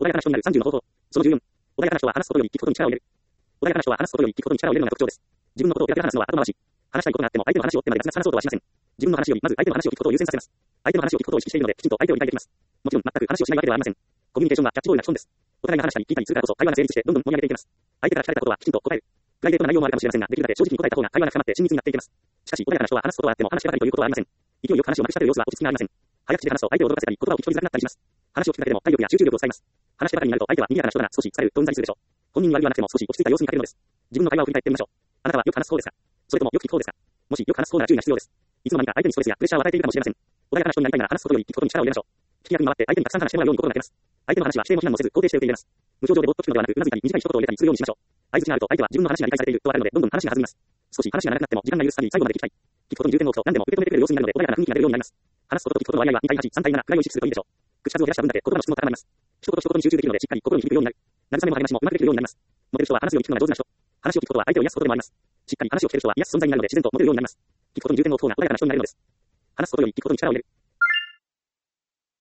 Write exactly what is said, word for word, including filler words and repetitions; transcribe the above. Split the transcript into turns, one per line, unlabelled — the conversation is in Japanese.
穏やかな人になるさんじゅうの方法。そのじゅうよん。穏やかな人は話すことより聞くことに力を入れる。穏やかな人は話すことより聞くことに力を入れるのが特徴です。自分のことをペラペラ話すのは後回し。話したいことがあっても相手の話を追ってまでガツガツ話そうとはしません。自分の話よりまず相手の話を聞くことを優先させます。相手の話を聞くことを意識しているのできちんと相手を理解できます。もちろん全く話をしないわけではありません。コミュニケーションはキャッチボールな基本です。お互いが話したり聞いたりするからこそ会話が成立してどんどん盛り上げていけます。相手から聞かれたことはきちんと答える。プライベートな内容もあるかもしれませんが、できるだけ正直に答えた方が会話が深まって親密になっていけます。しかし、穏やかな人は話すことはあっても話しばかりということはありません。勢いよく話をまくしたという様子は落ち着きがありません。早口で話すと相手を驚かせたり、言葉を聞き取りづらくなったりします。話を聞くだけでも体力や集中力を使います。話してばかりになると相手は賑やかな人だが少し疲れるとうんざりするでしょう。本人に悪意はなくても少し落ち着いた様子に欠けるのです。自分の会話を振り返ってみましょう。あなたはよく話す方ですか？それともよく聞く方ですか？もしよく話す方なら注意が必要です。いつの間にか相手にストレスやプレッシャーを与えているかもしれません。穏やかな人になりたいなら話すことより聞くことに力を入れましょう。聞き役に回って相手にたくさん話してもらうように心がけます。相手の話は否定も非難もせず肯定して受け入れます。無表情でぼーっと聞くのではなく、うなずいたり短い一言を入れたりするようにしましょう。相槌があると相手は自分の話が理解されているとわかるのでどんどん話が弾みます。少し話が長くなっても時間が許す限り最後まで聞きたい。聞くことに重点を置くと何でも受け止めてくれる様子になるので穏やかな雰囲気が出るようになります。話すことと聞くことの割合はにたいはち、さんたいななくらいを意識するといいでしょう。口数を減らした分だけ言葉の質も高まります。一言一言に集中できるのでしっかり心に響くようになる。慰めも励ましもうまくできるようになります。モテる人は話すより聞くのが上手な人。話を聞くことは相手を癒すことでもあります。しっかり話を聞ける人は癒す存在になるので自然とモテるようになります。聞くことに重点を置く方が穏やかな人になれるのです。話すことより聞くことに力を入れる。